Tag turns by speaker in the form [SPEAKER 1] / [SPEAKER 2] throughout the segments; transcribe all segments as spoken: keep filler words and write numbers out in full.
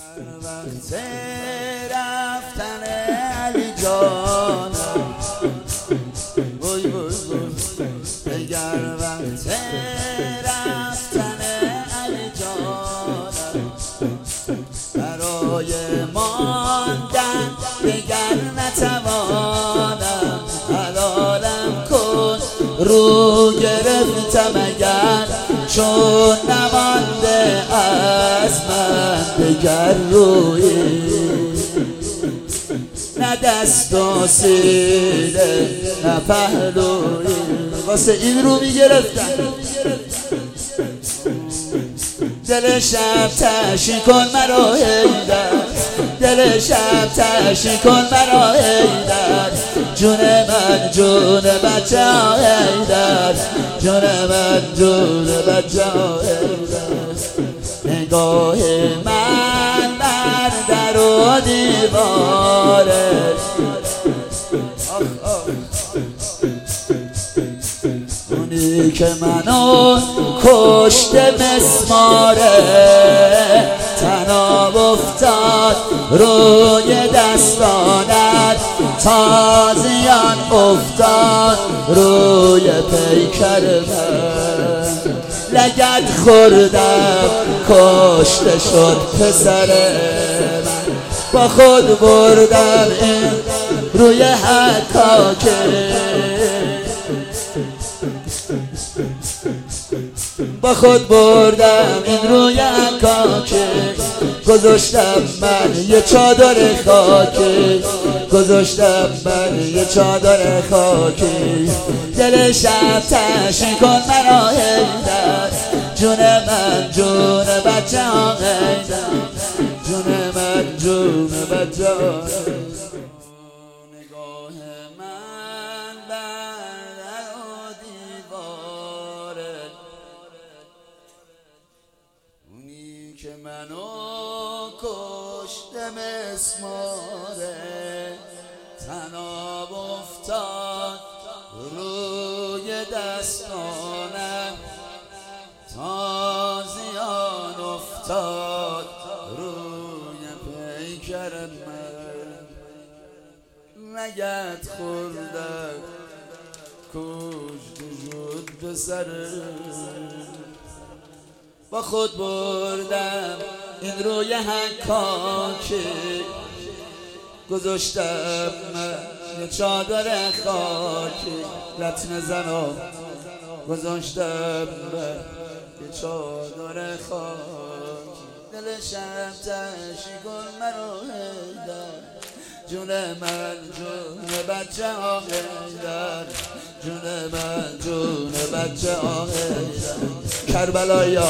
[SPEAKER 1] وقت رفتن علی جانم وای وای وای دگر وقت رفتن علی جانم برای ماندن دگر نتوانم حلالم کن رو گرفتم اگر چون نمانده از من دگر روی نه دست و سینه نه پهلوی واسه این رو میگرفتن دل شب تشی کن مرا هیدر دل شب تشی کن مرا هیدر جون من جون بچه ها هیدر جون من جون بچه ها هیدر نگاه من بر در و دیواره اونی که منو کشته مسماره تناب افتاد روی دستانت تازیان افتاد روی پیکر من لگد خوردم کشته شد پسر من با خود بردم این روی حکاکه با خود بردم این روی حکاکه گذاشتم من یه چادر خاکی گذاشتم من یه چادر خاکی دل شب تشی کن مرا هیدر جون من جون بچه ها هیدر جون من جون بچه ها نگاه من بر و دیواره اونی که منو کشته مسماره تناب افتاد روی دستانم تازیان افتاد روی پیکر من لگد خوردم کشته شد پسر با خود بردم این روی حکاکه گذاشتم یه چادر خاکی لطمه زنا گذاشتم یه چادر خاکی دل شب تشی کن مرا هیدر جون من جون بچه ها هیدر جون من جون بچه ها هیدر کربلایا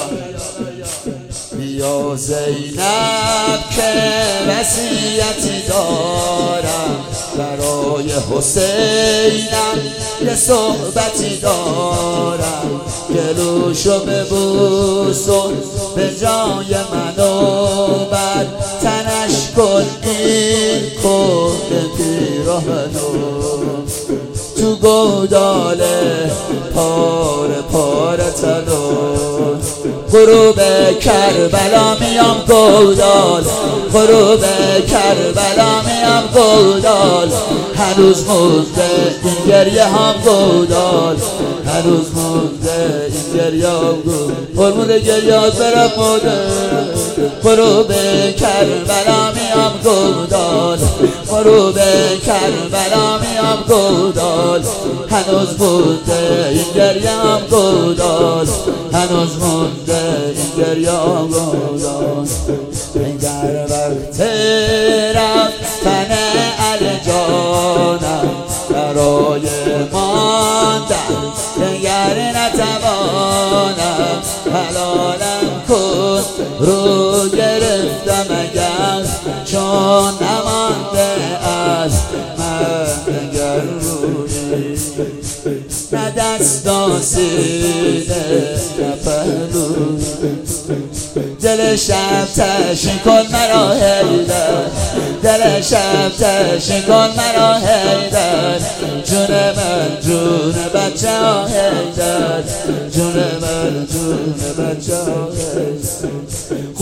[SPEAKER 1] بیا زینب که وصیتی دارم برای حسینم یه صحبتی دارم گلوشو ببوس و به جای منو بر تنش کن این کهنه پیراهنو تو گوداله پاره پاره تنو غروب کربلا میام گودال غروب کربلا میام گودال هنوز مونده این گریه هم گودال هنوز مونده این گریه هم گودال فرمون گریات برم موده غروب کربلا میام گودال غروب کربلا میام گودال هنوز مونده این گریه هم گودال هنوز مونده این گریه هم گودال در وقت رفتن علی جانم برای ماندن دگر نتوانم حلالم کن رو گرفتم اگر چون نمانده از من دگر روی نه دست و سینه نه پهلو دل شب تشی کن مرا هیدر دل شب تشی کن مرا هیدر جون من جون بچه ها هیدر جون من جون بچه ها هیدر